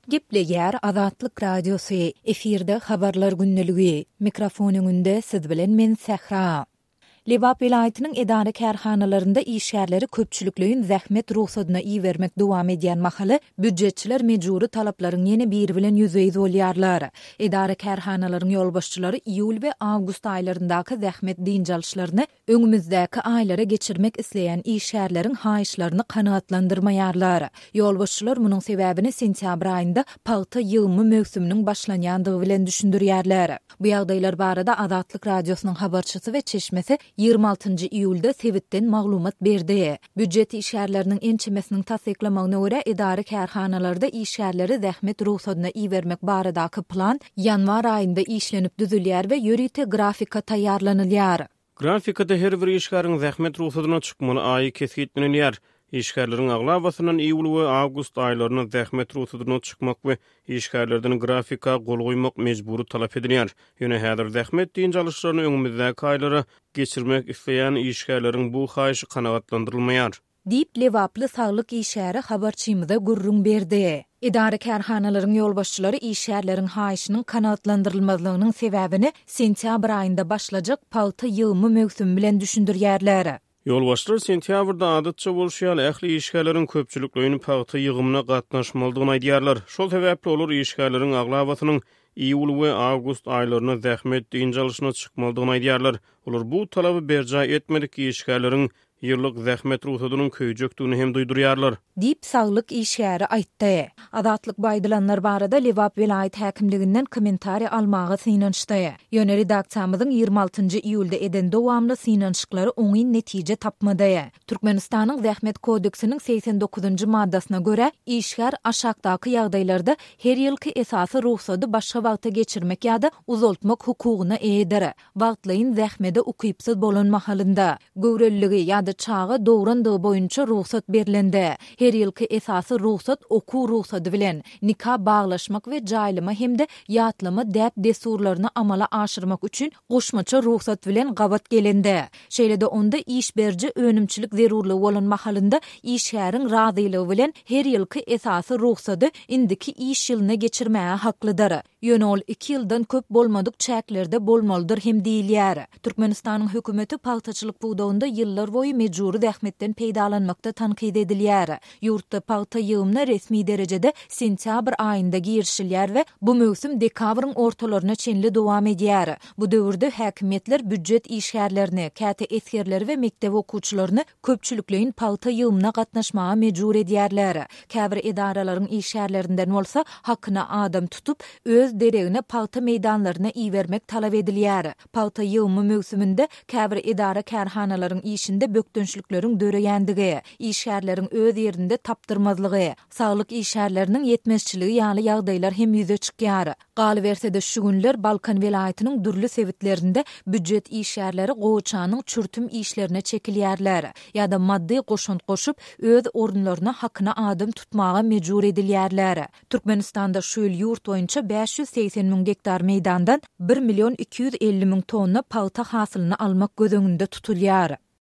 Gepleýär Azatlyk radiosu efirde habarlar günneligi. Mikrofonuň önünde siz bilen men Sehra. Lebap vilayatynyň edara kärhanalarynda işgärleri köpçüliklüğün zähmet ruhsadyna iýermek dowam edýän mahaly büdjetçiler mejburi talaplaryň ýene biri bilen ýüzüýiz bolýarlar. Edara kärhanalaryň ýolbaşçylary iýul we awgust aýlaryndaky zähmet diýinjalşlaryny öňümizdäki aýlara geçirmek isleýän işgärleriň haýyşlaryny kanagatlandyrmaýarlar. Ýolbaşçylar munyň sebäbini sentýabr aýynda paýta ýygymy mövsüminiň başlanýandygy bilen düşündirýärler. Bu ýagdaýlar barada Azatlyk radiosynyň habarçysy we çeşmesi 26-njy iýulda Sewitden maglumat berdi. Büdjet işgärleriniň ençemesiniň tasdiklamagyna görä edara kärhanalarda işgärleri zähmet ruhsadyna iýermek baradaky plan ýanwar aýynda işlenip düzülýär we ýörite grafika taýýarlanylýar. Grafikada her bir işgäriň zähmet ruhsadyna çykmaly aýy kesgitlenýär. İşgärleriň aglabasynyň iýul we awgust aýlaryna zähmet ruhsadyna çykmak we işgärlerden grafika gol goýmak mejburi talap edilýär. Ýöne häzir zähmet diýinjalşlaryny öňümizdäki aýlara geçirmek isleýän işgärleriň bu haýyşy kanagatlandyrylmaýar. Diýip Lewaply saglyk işgäri habarçymyza gurrun berdi. Edara kärhanalaryň ýolbaşçylary işgärleriň haýyşynyň kanagatlandyrylmazlygynyň sebäbini sentýabr aýynda başlajak paýta ýygymy mövsüm bilen düşündirýärler. Ýolbaşçylar sentýabrda adatça bolşýan ähli işgärleriň köpçülikliğini paýta ýygymyna gatnaşmaldygyny aýdýarlar. Şol sebäpli olar işgärleriň aglabasynyň iýul we awgust aýlaryna zähmet diýinjalşyna çykmaldygyny aýdýarlar. Olar bu talaby berja etmedik işgärleriň ýyllyk zähmet ruhsadynyň köýjekdigini hem duýdurýarlar. Diýip saglyk işgäri aýtdy. Azatlyk baýdylanlar barada Lewap vilayat häkimliginden kommentari almagy synançdy. Ýöne redaksiýamyzyň 26-njy iýulda eden dowamly synançyklary oňy netije tapmady. Türkmenistanyň zähmet kodeksiniň 89-njy maddasyna görä işgär aşakdaky ýagdaýlarda her ýylky esasy ruhsady başga wagta geçirmek ýa-da uzaltmak hukugyna eýdir. Wagtlaýyn zähmede ukypsyz bolan mahalynda göwrelligi ýa-da çağı dowrandygy boýunça ruhsat berilendi. Her ýylky esasy ruhsat oku ruhsady bilen nikah baglaşmak we jaýlama hemde ýatlama däp desurlaryny amala aşyrmak üçin goşmaça ruhsat bilen gabat gelendi. Şeýlede onda iş berji önümçilik zerurly bolan mahalynda işgäriň razylygy bilen her ýylky esasy ruhsady indiki iş ýylyna geçirmäge haklydyr. Ýöne ol 2 ýyldan köp bolmadyk çäklerde bolmalydyr hem diýilýär. Türkmenistanyň hökümeti paýtaçylyk buğdawynda ýyllar boýy mejburi zähmetden peýdalanmakda tankyd edilýär. Ýurtda paýta ýygymyna resmi derejede sentýabr aýynda girişilýär we bu mövsüm dekabrın ortalaryna çenli dowam edýär. Bu döwürde häkimetler büdjet işgärlerini, käte esgerleri we mekdep okuwçylaryny köpçülikliğin paýta ýygymyna gatnaşmaga mejbur edýärler. Käbir edaralaryň işgärlerinden bolsa hakyna adam tutup öz deregine paýta meýdanlaryna iýermek talap edilýär. Paýta ýygymy mövsüminde käbir edara kärhanalaryň işinde bökdünçlikleriň döreýändigi, işgärleriň öz ýerinde tapdyrmazlygy, saglyk işgärleriniň ýetmezçiligi ýaly ýagdaýlar hem ýüze çykýar. Galybersede şu günler Balkan vilayatynyň dürli sewitlerinde büdjet işgärleri goýçanyň çürtüm işlerine çekilýärler ýa-da maddi goşunt goşup öz orunlaryna hakyna adam tutmaga mejbur edilýärler. Türkmenistanda şu ýyl ýurt boýunça 580 000 hektar meýdandan 1 250 000 tonna paýta hasylyny almak gözüňünde tutulýar.